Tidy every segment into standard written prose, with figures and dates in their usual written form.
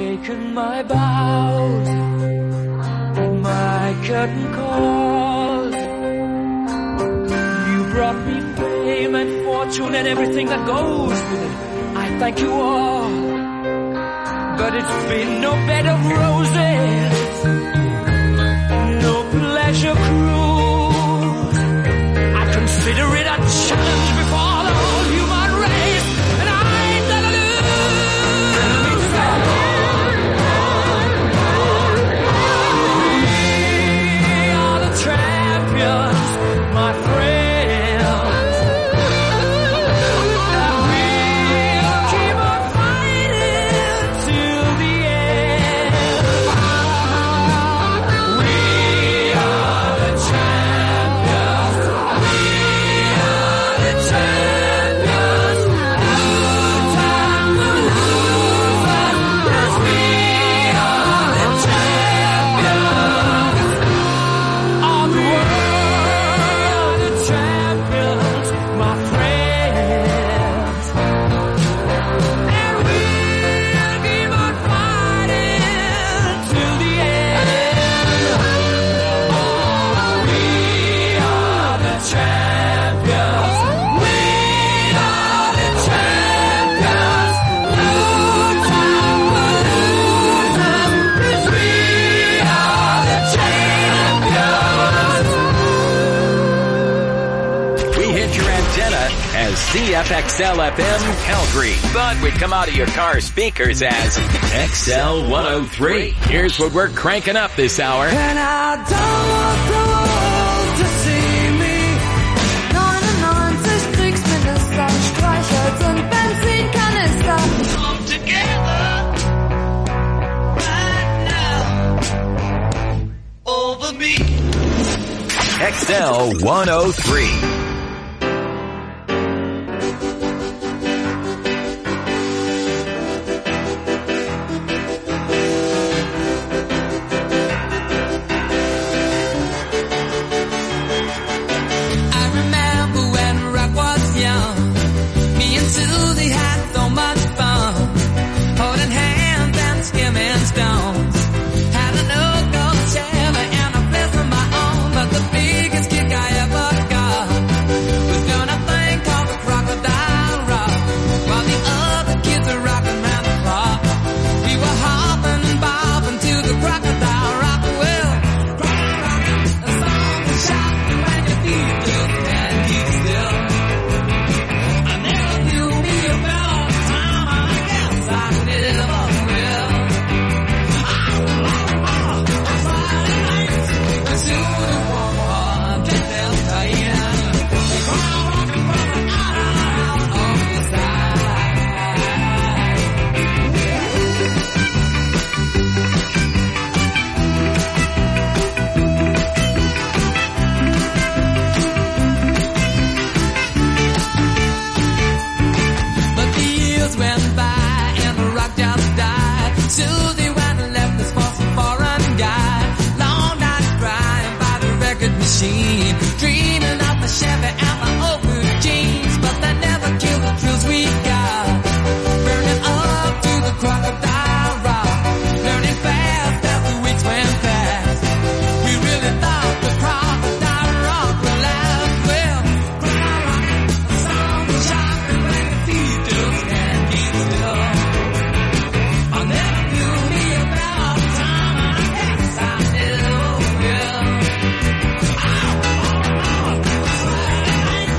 taken my bows, my curtain calls. You brought me fame and fortune and everything that goes with it. I thank you all, but it's been no bed of roses, no pleasure cruise. I consider it a challenge before the whole human race, and I ain't gonna lose. We are the champions, my friends, and we'll keep on fighting till the end. We are the champions. We are the champions. No time to lose us, 'cause we are the champions of the world, the champions, my friends. And we'll keep on fighting till the end. Oh, we are the champions. We are the champions. No time for losers, 'cause we are the champions. We hit your antenna as CFXL-FM Calgary, but we come out of your car speakers as XL 103. Here's what we're cranking up this hour. And I don't want the world to see me. 99 Kriegsminister, Streichholz und Benzinkanister. Come together right now over me. XL 103. I remember when rock was young. Me and Susie had so much fun, holding hands and skimming stones. Had an old gold Chevy and a place of my own, but the biggest kick I ever got was doing a thing called the Crocodile Rock, while the other kids were rocking round the clock. We were hopping and bobbing to the Crocodile Rock. Well, a song is shot when your feet just can't keep still. I never knew me a better time, I guess I never will. Friday nights, and soon the war kept them tight. Rockin' out on the side. But the years went by and the rock just died. Susie went and left us for some foreign guy. Long nights crying by the record machine, dreaming of the Chevy and my old blue jeans. But they never killed the thrills we got, burning up to the Crocodile Rock, learning fast as the weeks went past. We really thought the Crocodile Rock would last. Well, a song is shot when your feet just can't keep still. I never knew me a better time, I guess I never will. Friday night,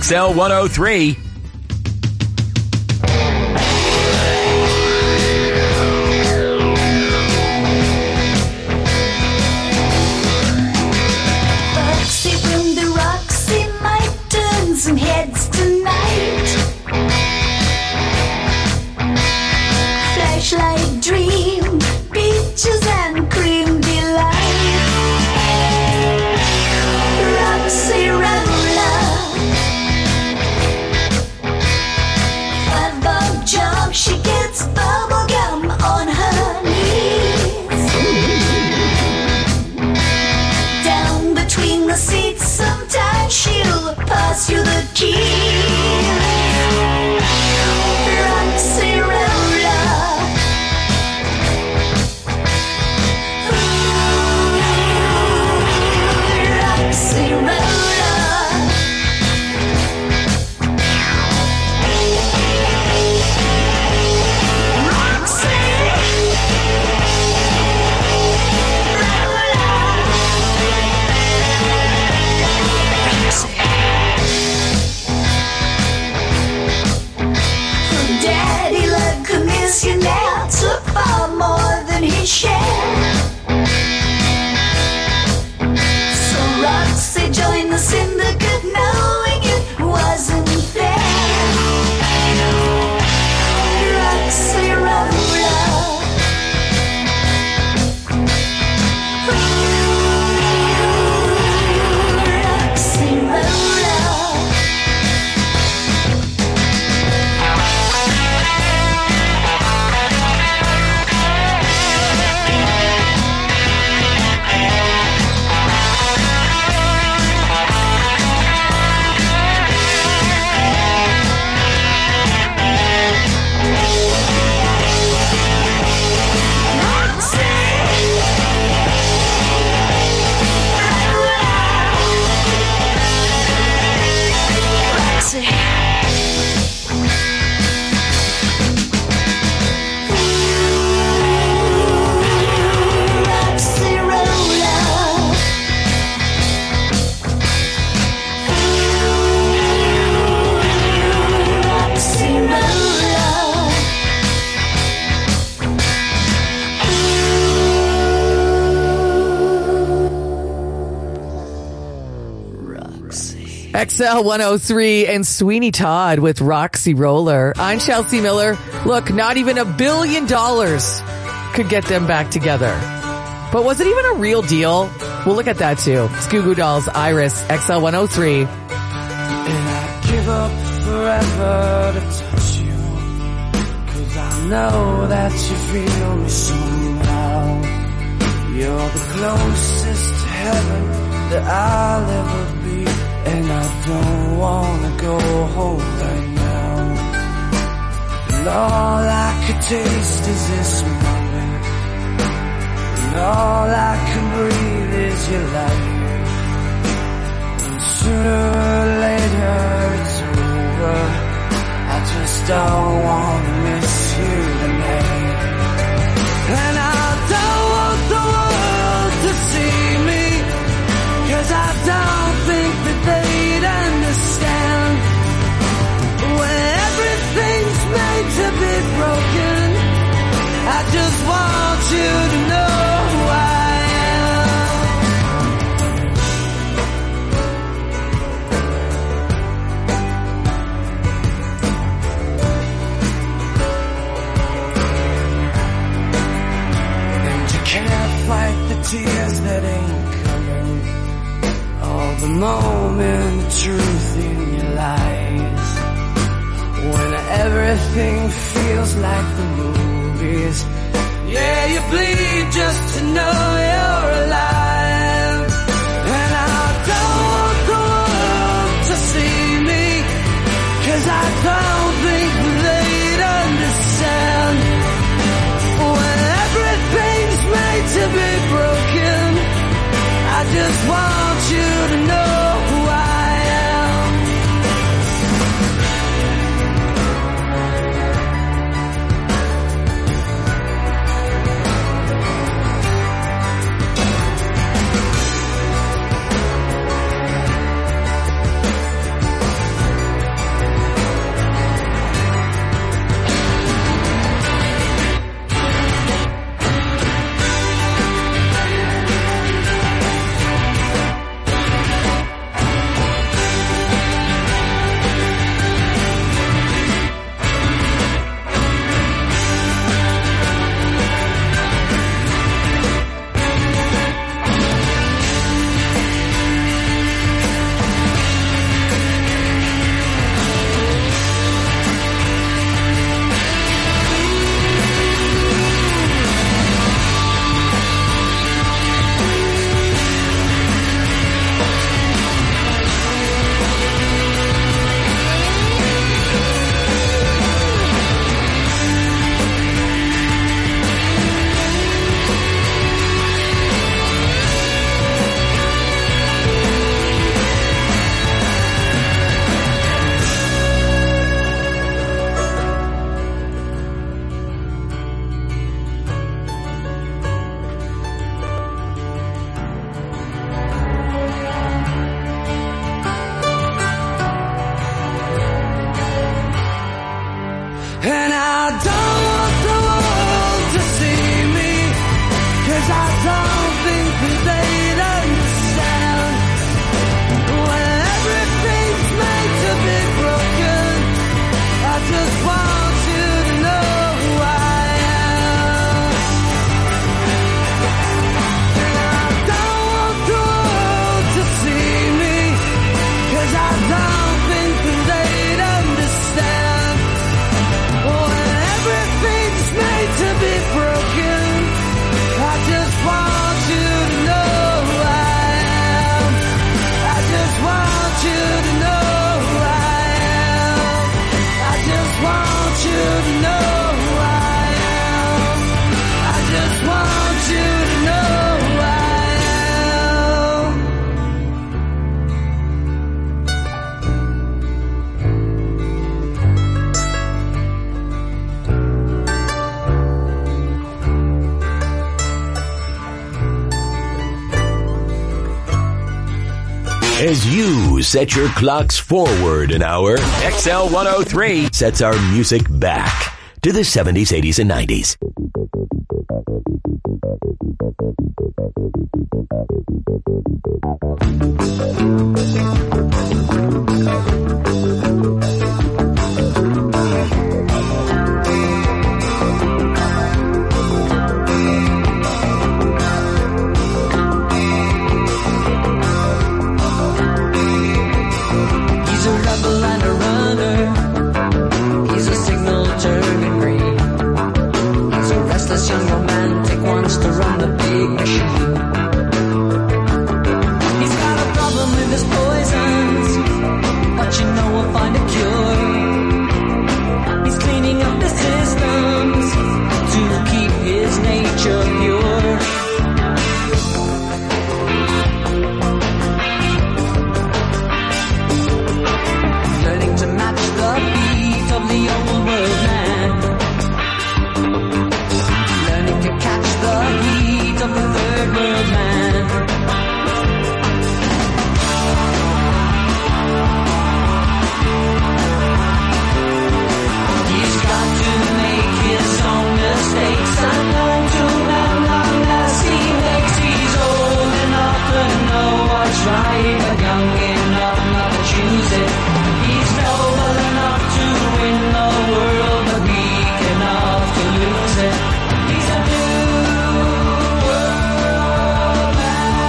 XL 103. Roxy from the Roxy might turn some heads tonight. Flashlight dream, peaches and cream delight. Roxy Roller, $5 job, she gets bubble gum on her knees. Down between the seats, sometimes she'll pass you the keys. Roxy Roller, Roxy Roller. Daddy loved to miss you now, took far more than his share. So Roxy joined the syndicate, knowing it wasn't fair. Roxy Roller, Roxy Roller. Roxy Roller, Roxy Roller. XL 103 and Sweeney Todd with Roxy Roller. I'm Chelsea Miller. Look, not even $1 billion could get them back together. But was it even a real deal? We'll look at that too. It's Goo Goo Dolls, Iris, XL 103. And I'd give up forever to touch you, 'cause I know that you feel me somehow. You're the closest to heaven that I'll ever be, and I don't wanna go home right now. And all I could taste is this moment, and all I can breathe is your light. And sooner or later it's over, I just don't wanna miss you tonight. And I don't want the world to see me, 'cause I don't think that they'd understand. When everything's made to be broken, I just want you to know who I can't fight the tears that ain't coming, all the moment of truth in your lies. When everything feels like the movies, yeah, you bleed just to know you're alive. And I don't want the world to see me, 'cause I don't think they'd understand. When everything's made to be broken, I just want you to know who I am. As you set your clocks forward an hour, XL 103 sets our music back to the 70s, 80s, and 90s. He's a rebel and a runner. He's a signal turning green. He's a restless young romantic, wants to run the big machine. He's got a problem with his poisons, but you know we'll find a cure. He's cleaning up the systems to keep his nature pure. Learning to match the beat of the old world man. Learning to catch the heat of the third world man. He's got to make his own mistakes and learn to learn as he makes. He's old enough to know what's right, but young enough not to choose it. He's noble enough to win the world, but weak enough to lose it. He's a new world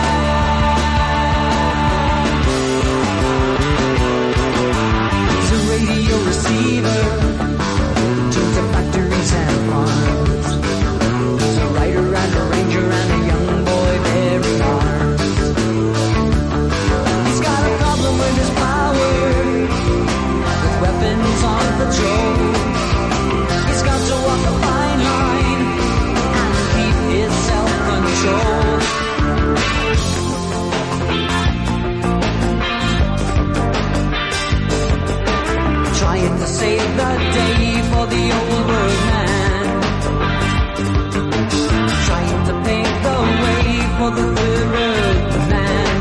man. He's a radio receiver, tuned to factories and farms. He's a writer and a ranger and a young boy bearing arms. He's got a problem with his power, with weapons on patrol. He's got to walk a fine line and keep his self-control. Trying to save the day for the old world man. Trying to pave the way for the third world man.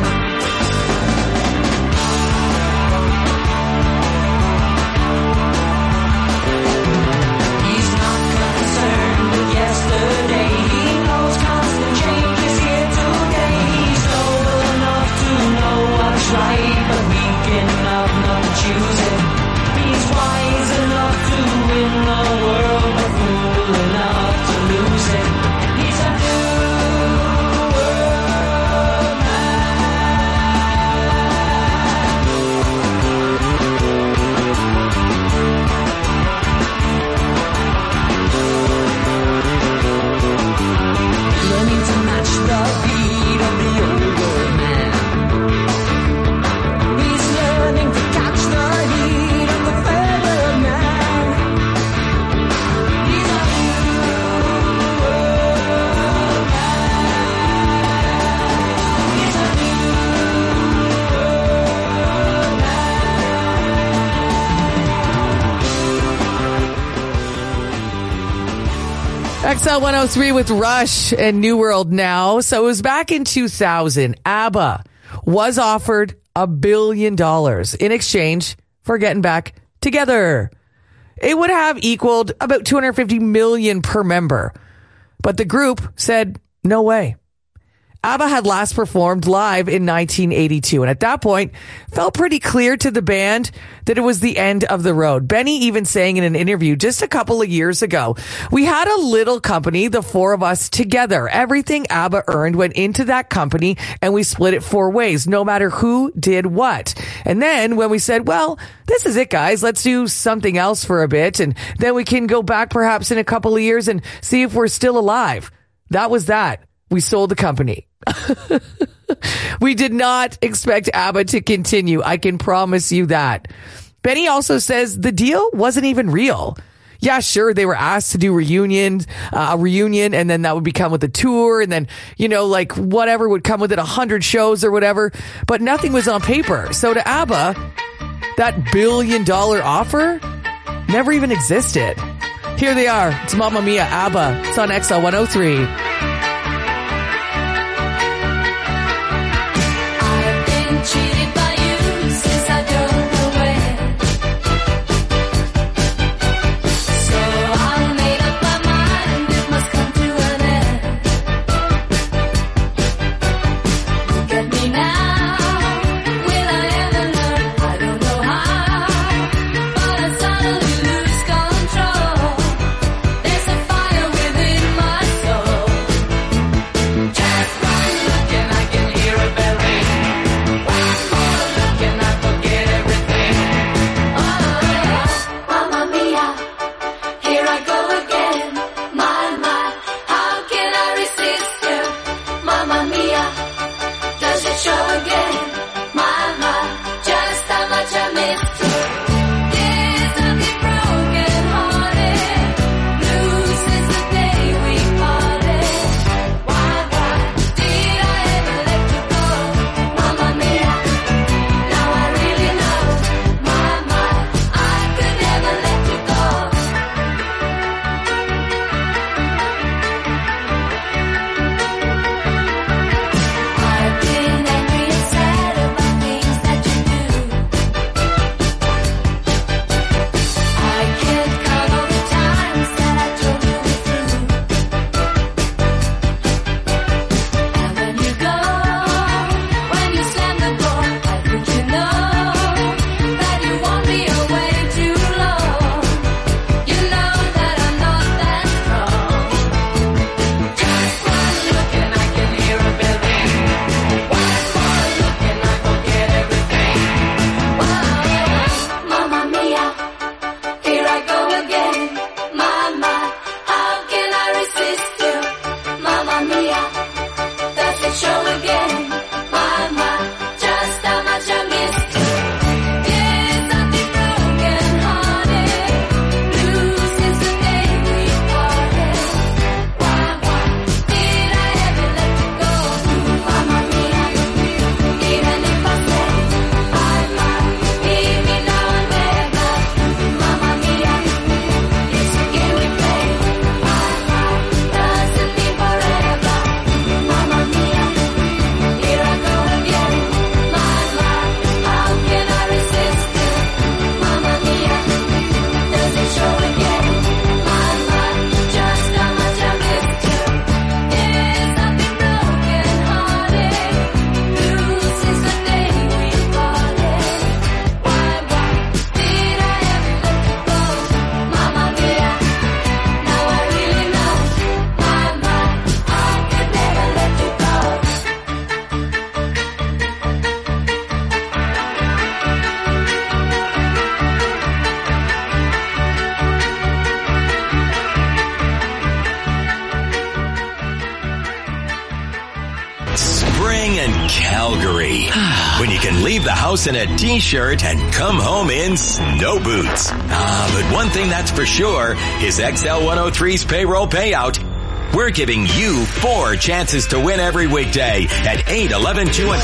He's not concerned with yesterday. He knows constant change is here today. He's noble enough to know what's right, but weak enough not to choose it. He's wise enough to win the world, but fool enough to lose it. He's a new world man. Learning to match the beat of the old world man. He's learning to catch the heat of the third world man. He's a new world man. He's a new world man. XL 103 with Rush and New World Now. So it was back in 2000. ABBA was offered $1 billion in exchange for getting back together. It would have equaled about $250 million per member. But the group said, no way. ABBA had last performed live in 1982, and at that point, felt pretty clear to the band that it was the end of the road. Benny even saying in an interview just a couple of years ago, we had a little company, the four of us together. Everything ABBA earned went into that company, and we split it 4 ways, no matter who did what. And then when we said, well, this is it, guys, let's do something else for a bit, and then we can go back perhaps in a couple of years and see if we're still alive. That was that. We sold the company. We did not expect ABBA to continue. I can promise you that. Benny also says the deal wasn't even real. Yeah, sure, they were asked to do a reunion, and then that would become with a tour, and then, you know, like whatever would come with it, 100 shows or whatever, but nothing was on paper. So to ABBA, that $1 billion offer never even existed. Here they are. It's Mamma Mia, ABBA. It's on XL 103. Cheated by in Calgary. When you can leave the house in a t-shirt and come home in snow boots. But one thing that's for sure is XL 103's payroll payout. We're giving you 4 chances to win every weekday at 8, 11, 2, and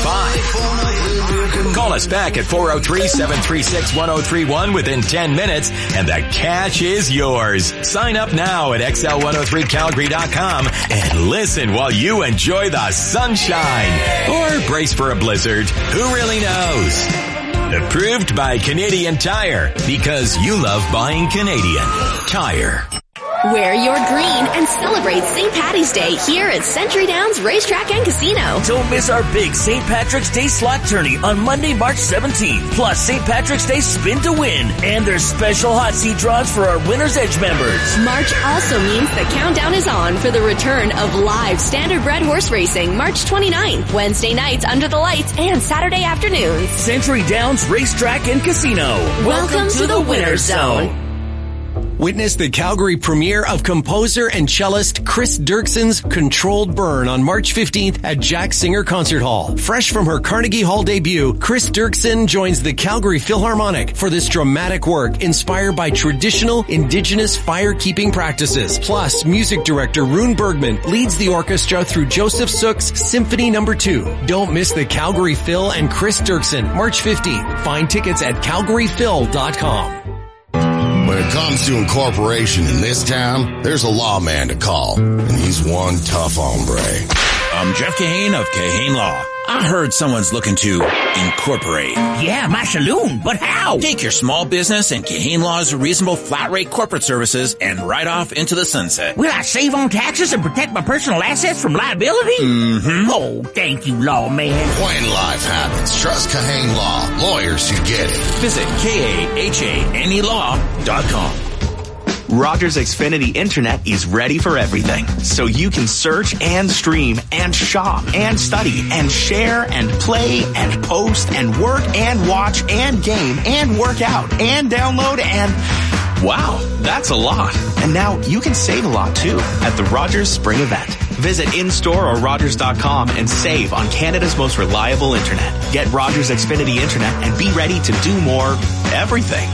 5. Call us back at 403-736-1031 within 10 minutes, and the cash is yours. Sign up now at XL103Calgary.com and listen while you enjoy the sunshine. Or brace for a blizzard. Who really knows? Approved by Canadian Tire, because you love buying Canadian Tire. Wear your green and celebrate St. Paddy's Day here at Century Downs Racetrack and Casino. Don't miss our big St. Patrick's Day slot tourney on Monday, March 17th. Plus St. Patrick's Day spin to win. And there's special hot seat draws for our Winner's Edge members. March also means the countdown is on for the return of live standardbred horse racing March 29th, Wednesday nights under the lights and Saturday afternoons. Century Downs Racetrack and Casino. Welcome to the Winner's Zone. Witness the Calgary premiere of composer and cellist Chris Dirkson's Controlled Burn on March 15th at Jack Singer Concert Hall. Fresh from her Carnegie Hall debut, Chris Dirkson joins the Calgary Philharmonic for this dramatic work inspired by traditional Indigenous fire-keeping practices. Plus, music director Rune Bergman leads the orchestra through Joseph Sook's Symphony No. 2. Don't miss the Calgary Phil and Chris Dirkson, March 15th. Find tickets at calgaryphil.com. When it comes to incorporation in this town, there's a lawman to call, and he's one tough hombre. I'm Jeff Kahane of Kahane Law. I heard someone's looking to incorporate. Yeah, my saloon, but how? Take your small business and Kahane Law's reasonable flat rate corporate services and ride off into the sunset. Will I save on taxes and protect my personal assets from liability? Mm-hmm. Oh, thank you, lawman. When life happens, trust Kahane Law. Lawyers who get it. Visit KAHANElaw.com. Rogers Xfinity Internet is ready for everything, so you can search and stream and shop and study and share and play and post and work and watch and game and work out and download and... Wow, that's a lot. And now you can save a lot too at the Rogers Spring Event. Visit in-store or Rogers.com and save on Canada's most reliable internet. Get Rogers Xfinity Internet and be ready to do more everything.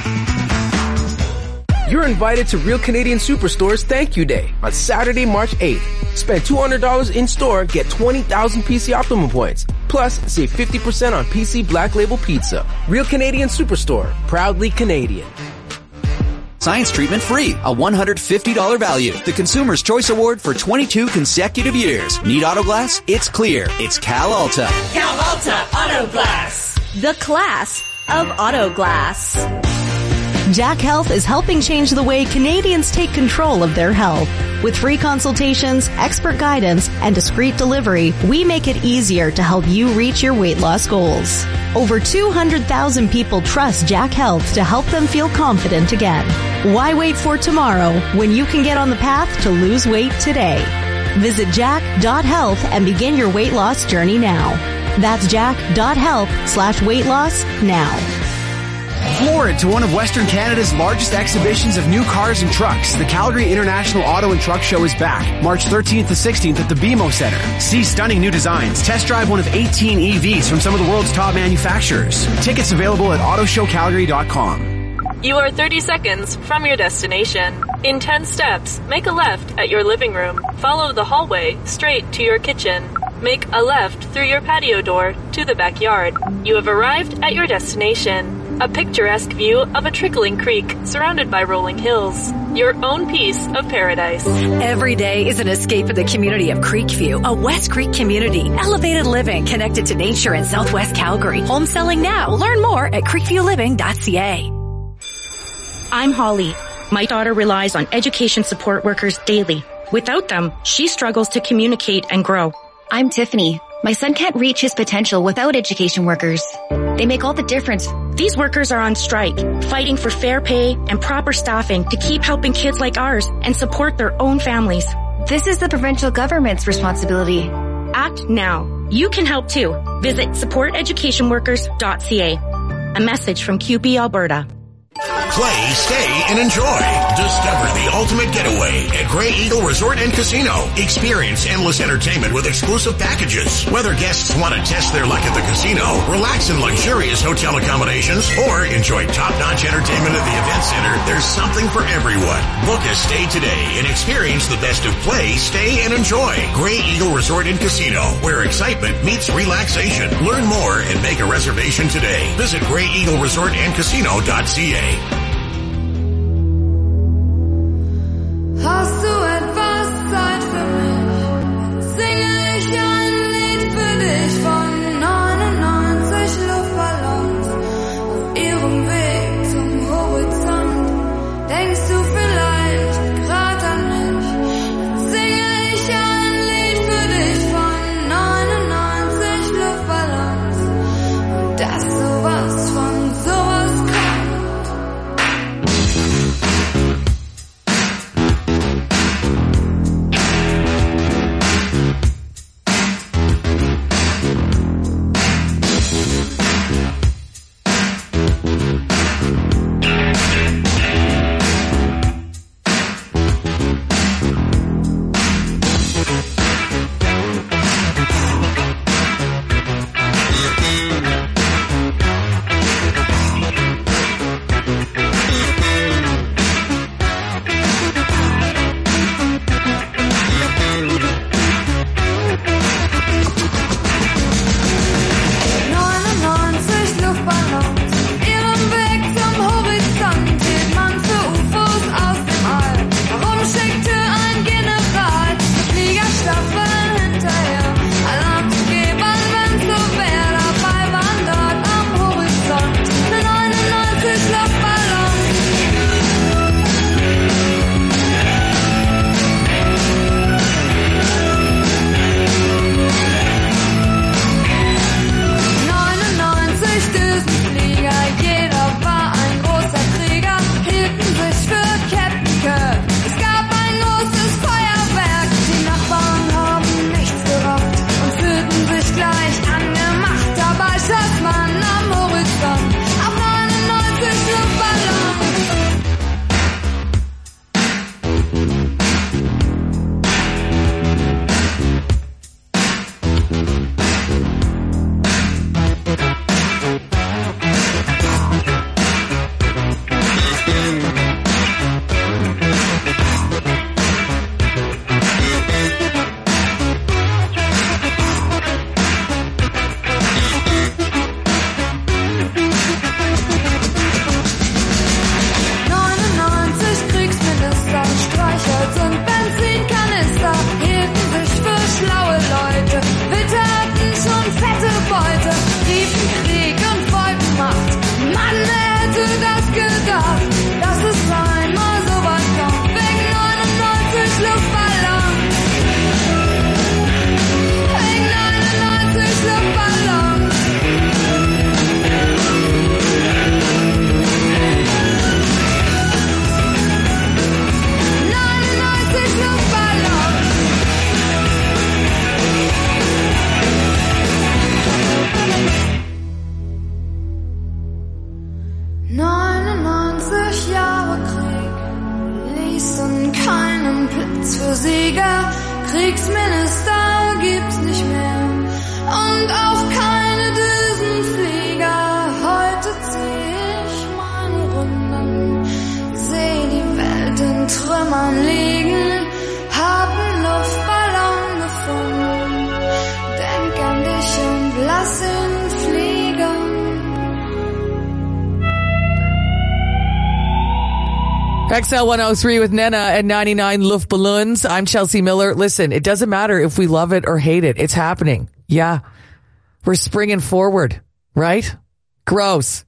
You're invited to Real Canadian Superstore's Thank You Day on Saturday, March 8th. Spend $200 in-store, get 20,000 PC Optimum points. Plus, save 50% on PC Black Label Pizza. Real Canadian Superstore, proudly Canadian. Science treatment free, a $150 value. The Consumer's Choice Award for 22 consecutive years. Need auto glass? It's clear. It's Cal Alta. Cal Alta Auto Glass. The class of auto glass. Jack Health is helping change the way Canadians take control of their health. With free consultations, expert guidance, and discreet delivery, we make it easier to help you reach your weight loss goals. Over 200,000 people trust Jack Health to help them feel confident again. Why wait for tomorrow when you can get on the path to lose weight today? Visit jack.health and begin your weight loss journey now. That's jack.health/weight loss now. Forward to one of Western Canada's largest exhibitions of new cars and trucks. The Calgary International Auto and Truck Show is back, March 13th to 16th at the BMO Center. See stunning new designs. Test drive one of 18 EVs from some of the world's top manufacturers. Tickets available at autoshowcalgary.com. You are 30 seconds from your destination. In 10 steps, make a left at your living room. Follow the hallway straight to your kitchen. Make a left through your patio door to the backyard. You have arrived at your destination. A picturesque view of a trickling creek surrounded by rolling hills. Your own piece of paradise. Every day is an escape in the community of Creekview, a West Creek community. Elevated living connected to nature in Southwest Calgary. Home selling now. Learn more at creekviewliving.ca. I'm Holly. My daughter relies on education support workers daily. Without them, she struggles to communicate and grow. I'm Tiffany. My son can't reach his potential without education workers. They make all the difference. These workers are on strike, fighting for fair pay and proper staffing to keep helping kids like ours and support their own families. This is the provincial government's responsibility. Act now. You can help too. Visit supporteducationworkers.ca. A message from QP Alberta. play, stay, and enjoy. Discover the ultimate getaway at Gray Eagle Resort and Casino. Experience endless entertainment with exclusive packages. Whether guests want to test their luck at the casino, relax in luxurious hotel accommodations, or enjoy top-notch entertainment at the event center, there's something for everyone. Book a stay today and experience the best of play, stay, and enjoy. Gray Eagle Resort and Casino, where excitement meets relaxation. Learn more and make a reservation today. Visit GrayEagleResortAndCasino.ca. Hast du etwas Zeit für mich? Singe ich ein Lied für dich von 99 Luftballons auf ihrem Weg zum Horizont. Denkst du vielleicht grad an mich? Singe ich ein Lied für dich von 99 Luftballons und dass sowas von sowas kommt. Kriegsminister gibt's nicht mehr und auch keine Düsenflieger. Heute zieh ich meine Runden, seh die Welt in Trümmern liegen, hab 'n Luftballon gefunden, denk an dich und lass ihn fliegen. XL 103 with Nena and 99 Luftballons. I'm Chelsea Miller. Listen, it doesn't matter if we love it or hate it. It's happening. Yeah. We're springing forward, right? Gross.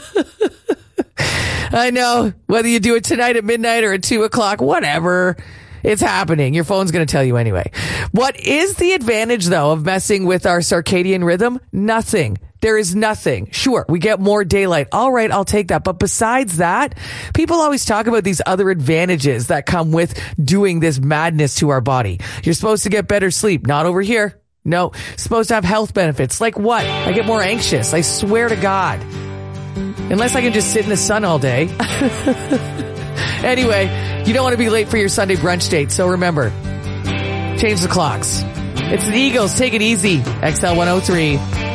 I know. Whether you do it tonight at midnight or at 2 o'clock, whatever. It's happening. Your phone's going to tell you anyway. What is the advantage, though, of messing with our circadian rhythm? Nothing. There is nothing. Sure, we get more daylight. All right, I'll take that. But besides that, people always talk about these other advantages that come with doing this madness to our body. You're supposed to get better sleep. Not over here. No. Supposed to have health benefits. Like what? I get more anxious. I swear to God. Unless I can just sit in the sun all day. Anyway, you don't want to be late for your Sunday brunch date, so remember, change the clocks. It's the Eagles. Take it easy. XL 103.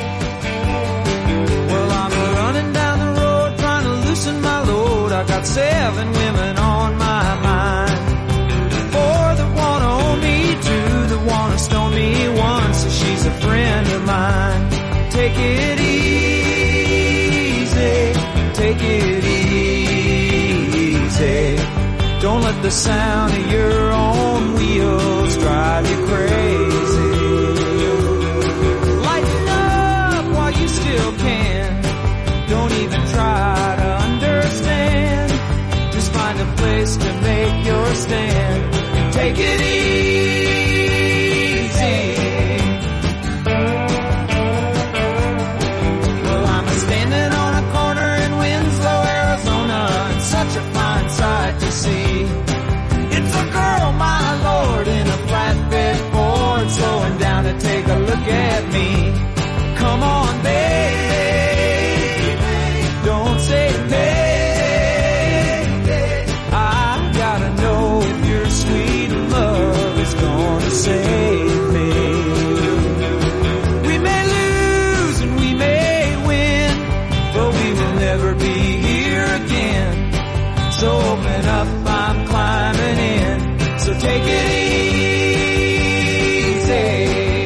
Well, I'm running down the road trying to loosen my load. I got 7 women on my mind. 4 that want to own me, 2 that want to stone me, 1 so she's a friend of mine. Take it easy. Take it easy. Don't let the sound of your own wheels drive you crazy. Lighten up while you still can. Don't even try to understand. Just find a place to make your stand and take it easy. Well, I'm standing on a corner in Winslow, Arizona, and such a fine sight to see. It's a girl, my lord, in a flatbed Ford, slowing down to take a look at me. Come on, baby, don't say baby. I gotta know if your sweet love is gonna save me. We may lose and we may win, but we will never be here again. So open up, I'm climbing in. So take it easy.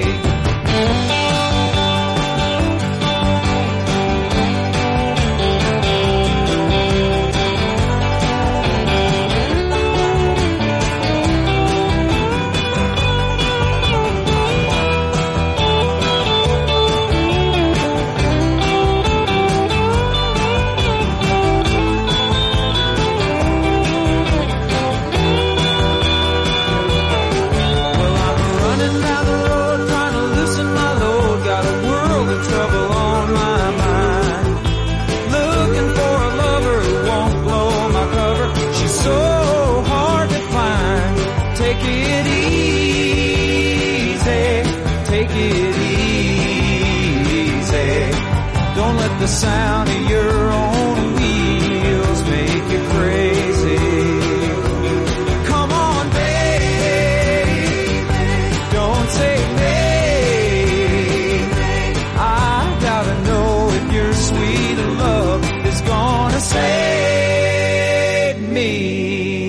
The sound of your own wheels make you crazy. Come on, baby, don't say maybe. I gotta know if your sweet love is gonna save me.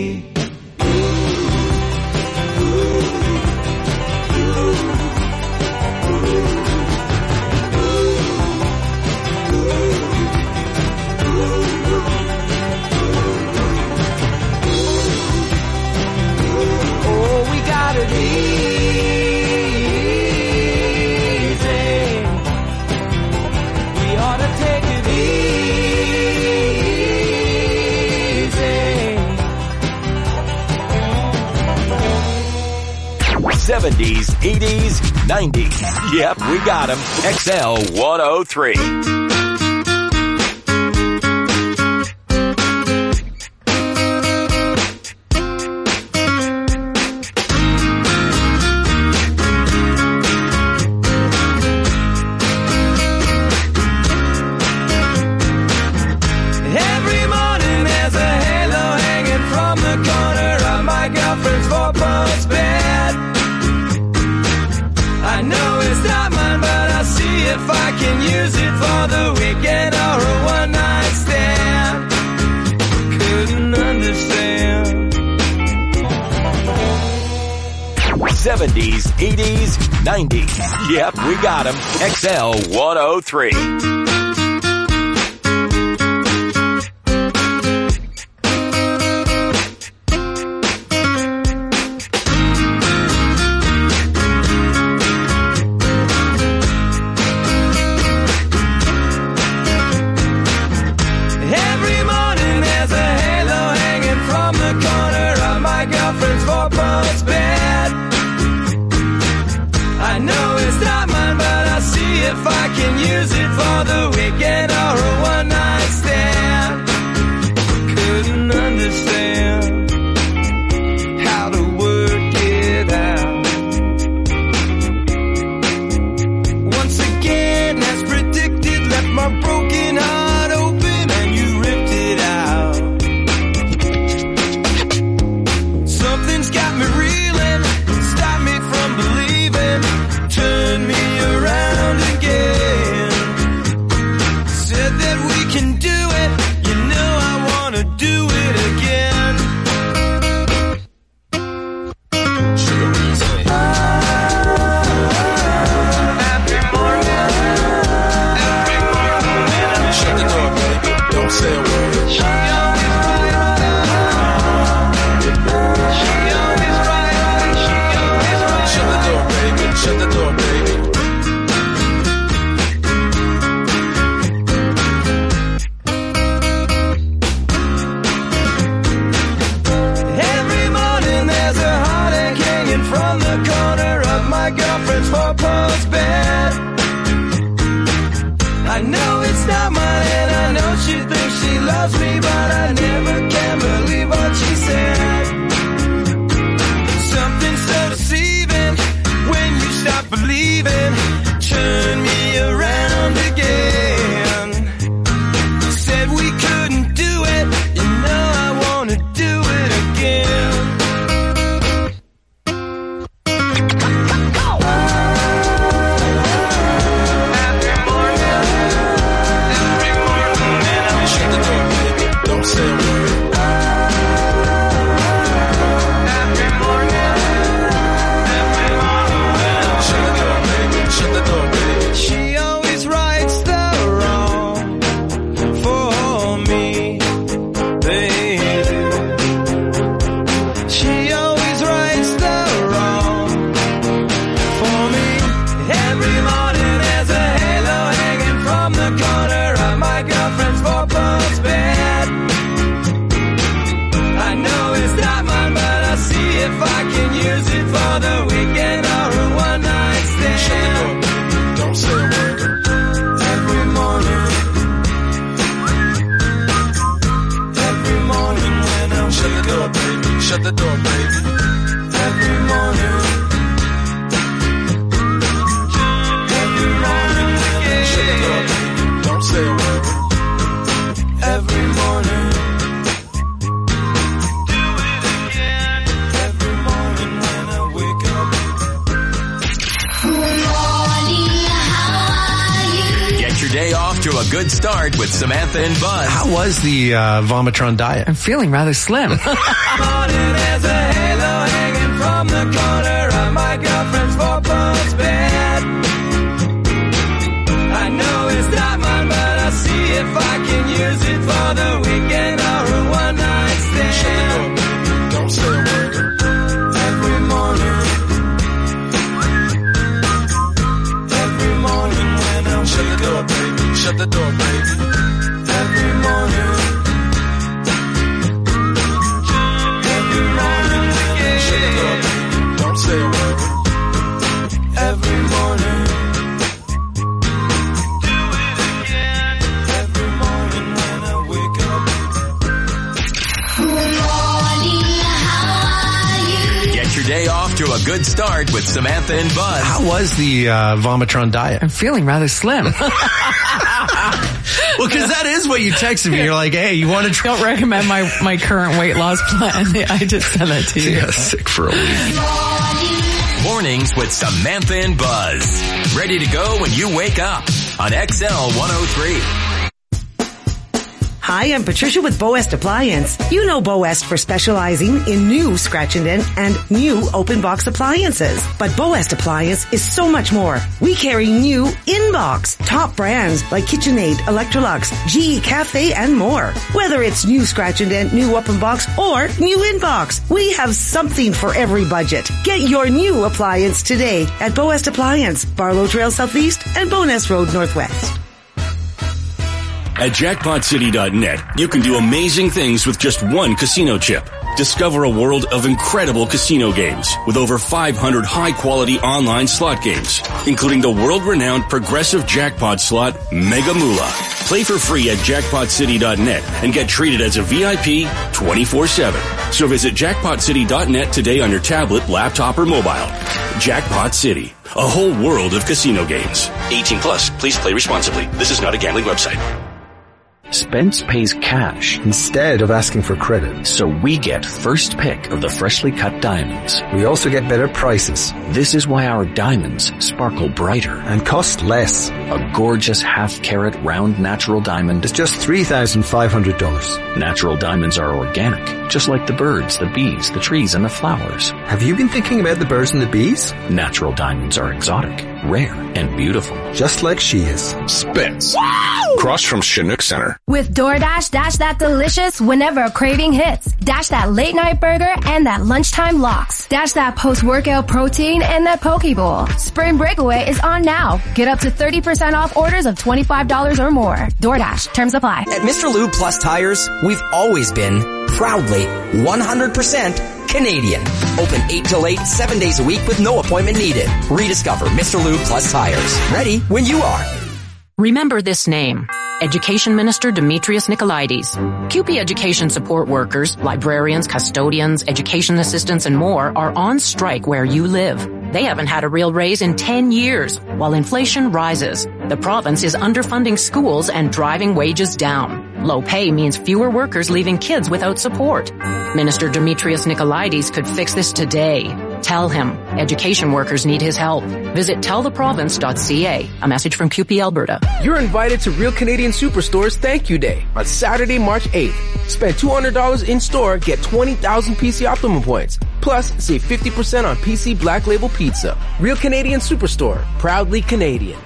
We ought to take it easy. 70s, 80s, 90s. Yep, we got them. XL 103. If I can use it for the weekend or a one-night stand, couldn't understand. 70s, 80s, 90s. Yep, we got them. XL 103. If I can use it for the loves me, but I never can believe what she said. Something so deceiving when you stop believing. Turn me around again. Said we couldn't do it, you know I wanna do it again. Don't say a word. Every morning, shut the door, baby. Shut the door, baby. She always rights the wrong for me, baby. She always rights the wrong for me. Every morning there's a halo hanging from the corner of my girlfriend's four-post bed. I know it's not mine, but I'll see if I can use it for the weekend or a one-night stand. Shut the door, don't say a word. Every morning when I shut the door, baby. Shut the door, baby. Every morning again. Shut the door, baby. Don't say a word. Every morning. Day off to a good start with Samantha and Buzz. How was the Vomitron diet? I'm feeling rather slim. Morning, there's a halo hanging from the corner of my girlfriend's four-post bed. I know it's not mine, but I'll see if I can use it for the weekend or a one-night stand. Shut the door, baby. Don't say a word. Every morning when I'm shut the door, baby. Shut the door, baby. Every morning again. Shut the door, baby. Don't say a word. Every morning. Do it again. Every morning when I wake up. Good morning, how are you? Get your day off to a good start with Samantha and Buzz. How was the Vomitron diet? I'm feeling rather slim. Well, because that is what you texted me. You're like, hey, you want to try? Don't recommend my current weight loss plan. I just sent that to you. Yeah, sick for a week. Mornings with Samantha and Buzz. Ready to go when you wake up on XL 103. Hi, I'm Patricia with Boest Appliance. You know Boest for specializing in new scratch and dent and new open box appliances. But Boest Appliance is so much more. We carry new in-box, top brands like KitchenAid, Electrolux, GE Cafe, and more. Whether it's new scratch and dent, new open box, or new in-box, we have something for every budget. Get your new appliance today at Boest Appliance, Barlow Trail Southeast and Bowness Road Northwest. At JackpotCity.net, you can do amazing things with just one casino chip. Discover a world of incredible casino games with over 500 high-quality online slot games, including the world-renowned progressive jackpot slot Mega Moolah. Play for free at JackpotCity.net and get treated as a VIP 24/7. So visit JackpotCity.net today on your tablet, laptop, or mobile. Jackpot City, a whole world of casino games. 18 plus. Please play responsibly. This is not a gambling website. Spence pays cash instead of asking for credit. So we get first pick of the freshly cut diamonds. We also get better prices. This is why our diamonds sparkle brighter and cost less. A gorgeous half-carat round natural diamond is just $3,500. Natural diamonds are organic, just like the birds, the bees, the trees, and the flowers. Have you been thinking about the birds and the bees? Natural diamonds are exotic, rare, and beautiful. Just like she is. Spence. Across from Chinook Center. With DoorDash, dash that delicious whenever a craving hits. Dash that late night burger and that lunchtime lox. Dash that post-workout protein and that poke bowl. Spring Breakaway is on now. Get up to 30% off orders of $25 or more. DoorDash. Terms apply. At Mr. Lube Plus Tires, we've always been proudly 100% Canadian. Open 8 till 8, 7 days a week with no appointment needed. Rediscover Mr. Lube Plus Tires. Ready when you are. Remember this name. Education Minister Demetrius Nicolaides. CUPE education support workers, librarians, custodians, education assistants, and more are on strike where you live. They haven't had a real raise in 10 years, while inflation rises. The province is underfunding schools and driving wages down. Low pay means fewer workers leaving kids without support. Minister Demetrius Nicolaides could fix this today. Tell him. Education workers need his help. Visit telltheprovince.ca. A message from CUPE Alberta. You're invited to Real Canadian Superstore's Thank You Day on Saturday, March 8th. Spend $200 in store, get 20,000 PC Optimum points. Plus, save 50% on PC Black Label Pizza. Real Canadian Superstore. Proudly Canadian.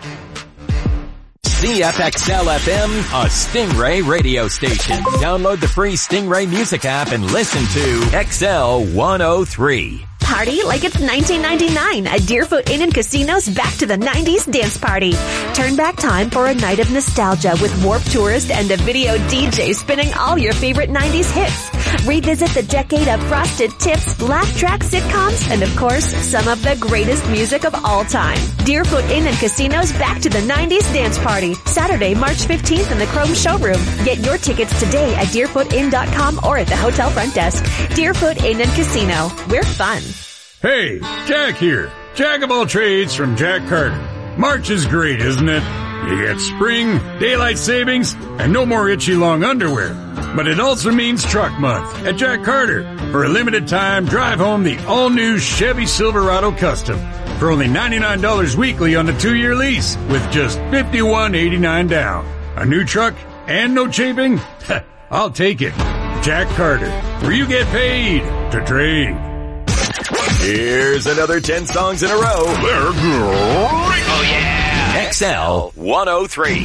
CFXL FM, a Stingray radio station. Download the free Stingray music app and listen to XL 103. Party like it's 1999 at Deerfoot Inn and Casino's Back to the 90s dance party. Turn back time for a night of nostalgia with Warped Tourist and a video DJ spinning all your favorite 90s hits. Revisit the decade of Frosted Tips, laugh track sitcoms, and of course, some of the greatest music of all time. Deerfoot Inn and Casino's Back to the 90s dance party. Saturday, March 15th in the Chrome Showroom. Get your tickets today at deerfootin.com or at the hotel front desk. Deerfoot Inn and Casino. We're fun. Hey, Jack here. Jack of all trades from Jack Carter. March is great, isn't it? You get spring, daylight savings, and no more itchy long underwear. But it also means truck month at Jack Carter. For a limited time, drive home the all-new Chevy Silverado Custom for only $99 weekly on a 2-year lease with just $51.89 down. A new truck and no chafing? I'll take it. Jack Carter, where you get paid to trade. Here's another 10 songs in a row. They're great. Oh yeah. XL 103.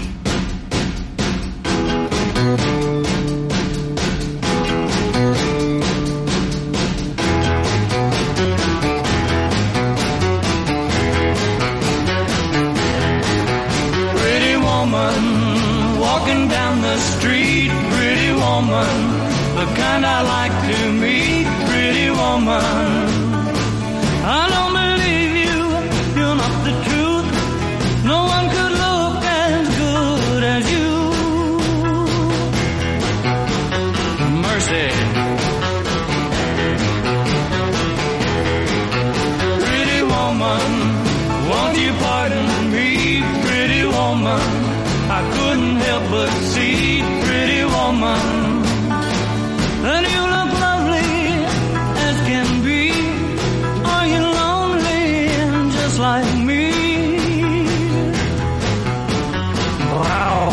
Pretty woman walking down the street. Pretty woman, the kind I like to meet. Pretty woman, I don't believe you, you're not the truth. No one could look as good as you. Mercy. Pretty woman, won't you pardon me? Pretty woman, I couldn't help but see. Pretty woman, and you look lovely as can be. Are you lonely just like me? Wow.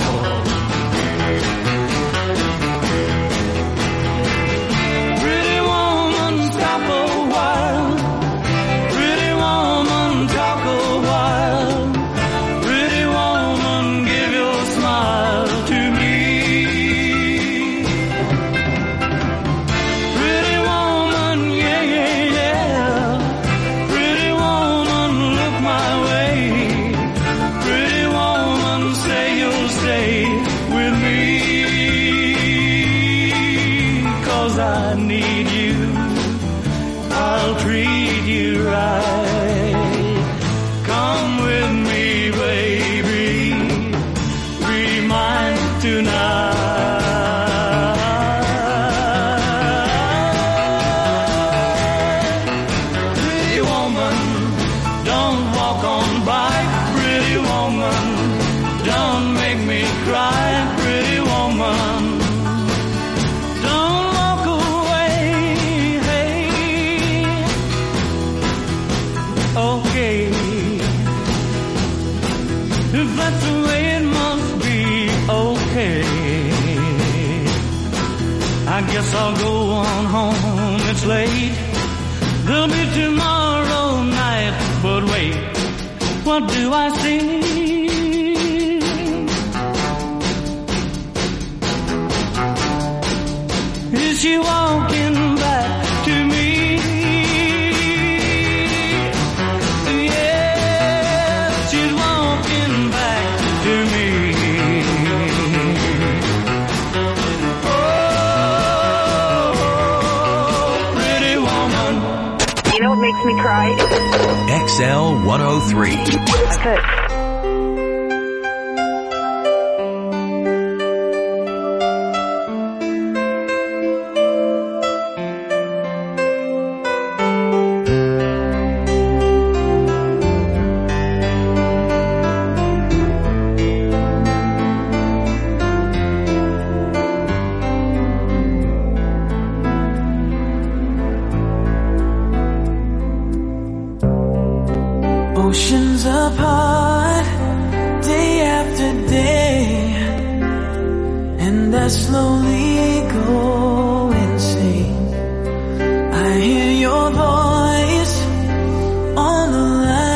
Pretty woman, stop a while. Pretty woman, talk a while. Pretty woman, give your smile to me. Pretty woman, yeah, yeah, yeah. Pretty woman, look my way. Pretty woman, say you'll stay with me. 'Cause I need you, I'll treat you right. Come with me, baby, be mine tonight. Pretty woman, don't walk on by. Pretty woman, don't make me cry. Pretty woman, don't walk away. Hey, okay, if that's the way it must be, okay. I guess I'll go on home, it's late. There'll be tomorrow night, but wait, what do I see? Is she walking back to me? Yes, she's walking back to me. Oh, pretty woman. You know what makes me cry? XL 103. Oceans apart, day after day, and I slowly go insane. I hear your voice on the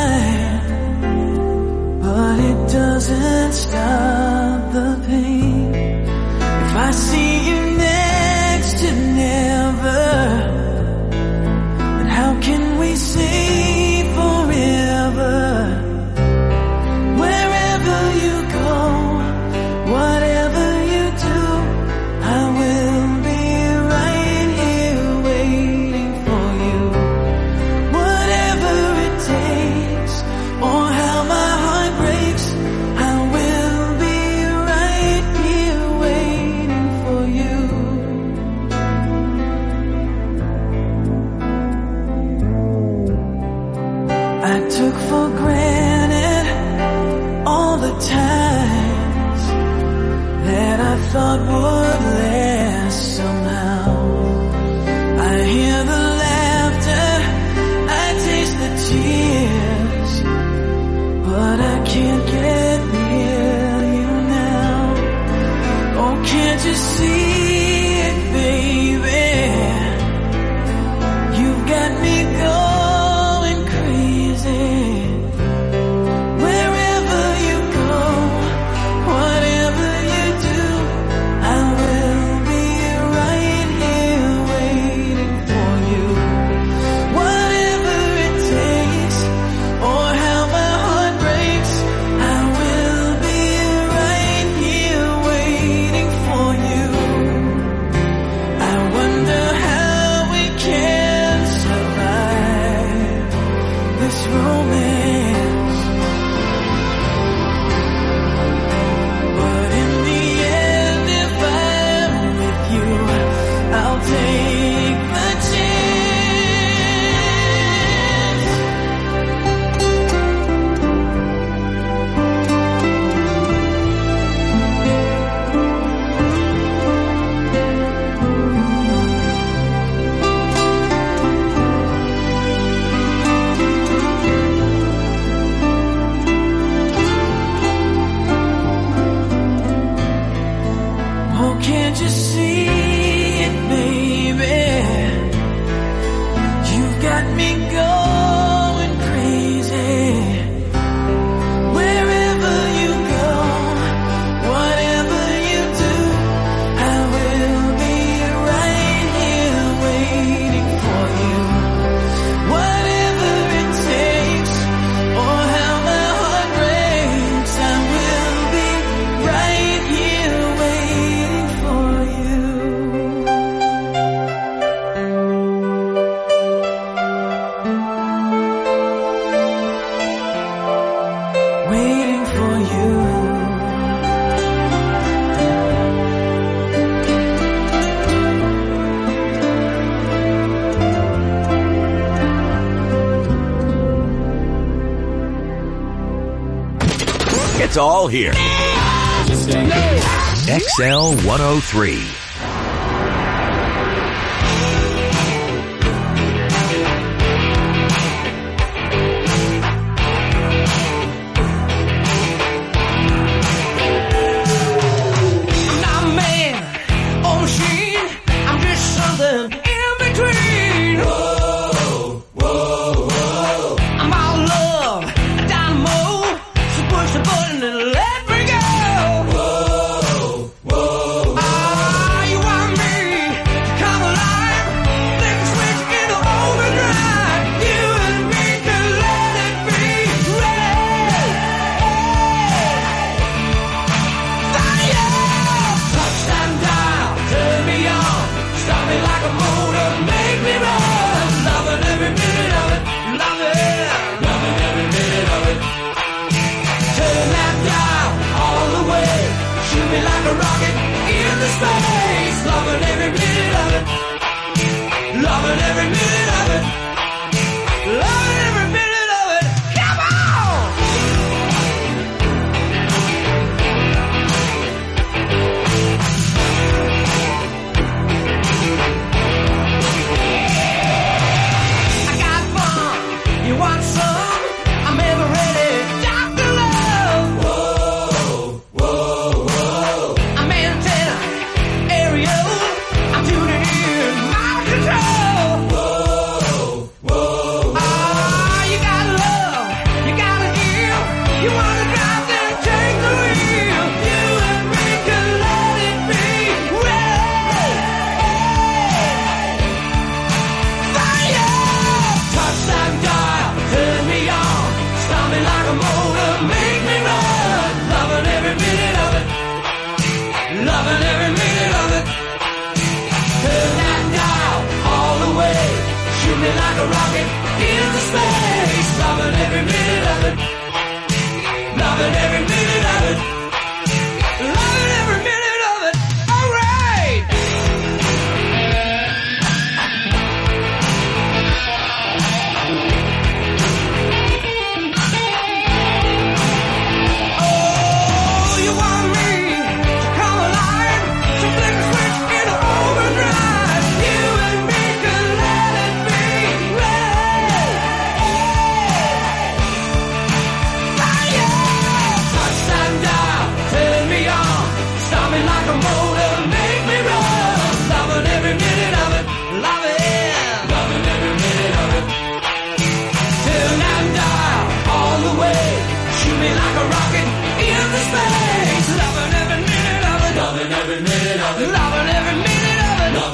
line, but it doesn't stop the pain. If I see you next to never, then how can we say forever? Wherever you go, whatever you do, I will be right here waiting for you. Whatever it takes, or how my heart breaks, I will be right here waiting for you. I took for granted all the times that I thought would last somehow. I hear the laughter, I taste the tears, but I can't get near you now. Oh, can't you see it, baby? You've got me going crazy. Wherever you go, whatever you do, I will be right here waiting for you. Whatever it takes, or how my heart breaks, I will be right here waiting for you. I wonder how we can survive this romance. But in the end, if I'm with you, I'll take the chance. Oh, can't you see it, baby? You've got me going crazy. Wherever you go, whatever you do, I will be right here waiting for you. Whatever it takes, or how my heart breaks, I will be right here waiting for you. Waiting for you. It's all here. XL 103. I'm not a man or machine, I'm just something in between. Whoa, whoa, whoa. I'm all love, a dynamo, so push the button and let me go. Whoa, whoa. Ah, you want me to come alive, flick the switch into overdrive. You and me can let it be red. Fire! Touchdown dial, turn me on, stop me like a motor, make me run. Loving every minute of it, loving every minute of it. Turn that dial all the way, shoot me like a rocket into space. Loving every minute of it, loving every minute of it, loving every minute of it. Come on! I got fun, you want some? I'm every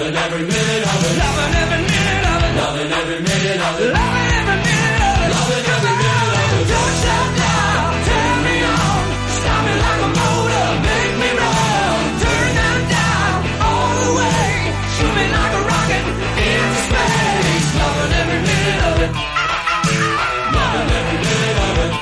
Loving every minute of it. Loving every minute of it. Loving every minute of it. Loving every minute of it. Loving every minute of it. Don't stop now. Turn me on. Stop me like a motor. Make me run. Turn them down all the way. Shoot me like a rocket into space. Loving every minute of it. Loving every minute of it.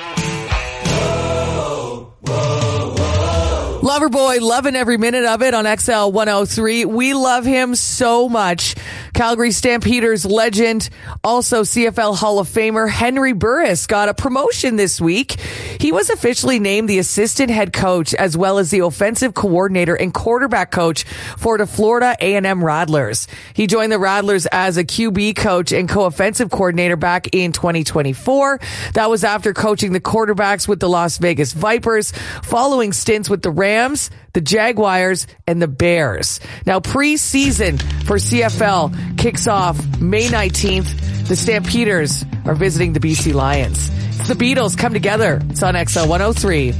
Loverboy, loving every minute of it on XL 103. We love him so much. Calgary Stampeders legend, also CFL Hall of Famer Henry Burris got a promotion this week. He was officially named the assistant head coach as well as the offensive coordinator and quarterback coach for the Florida A&M Rattlers. He joined the Rattlers as a QB coach and co-offensive coordinator back in 2024. That was after coaching the quarterbacks with the Las Vegas Vipers, following stints with the Rams, the Jaguars, and the Bears. Now, preseason for CFL kicks off May 19th. The Stampeders are visiting the BC Lions. It's the Beatles Come Together. It's on XL 103.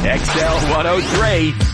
XL103.